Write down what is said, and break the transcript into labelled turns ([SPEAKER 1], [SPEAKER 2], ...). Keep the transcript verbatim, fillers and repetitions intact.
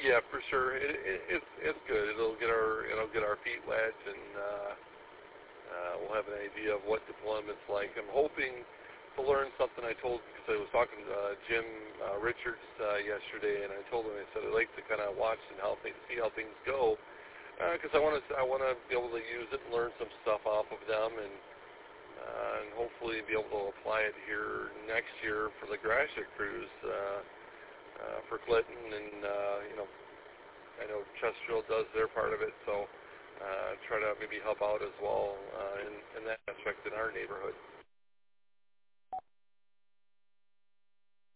[SPEAKER 1] Yeah, for sure. It, it, it's it's good. It'll get our it'll get our feet wet, and uh, uh, we'll have an idea of what deployment's like. I'm hoping to learn something. I told because I was talking to uh, Jim uh, Richards uh, yesterday, and I told him I said I'd like to kind of watch and how things see how things go because uh, I want to I want to be able to use it and learn some stuff off of them, and uh, and hopefully be able to apply it here next year for the Gratiot cruise. Uh, Uh, for Clinton, and uh, you know, I know Chesterfield does their part of it, so uh, try to maybe help out as well uh, in, in that aspect in our neighborhood.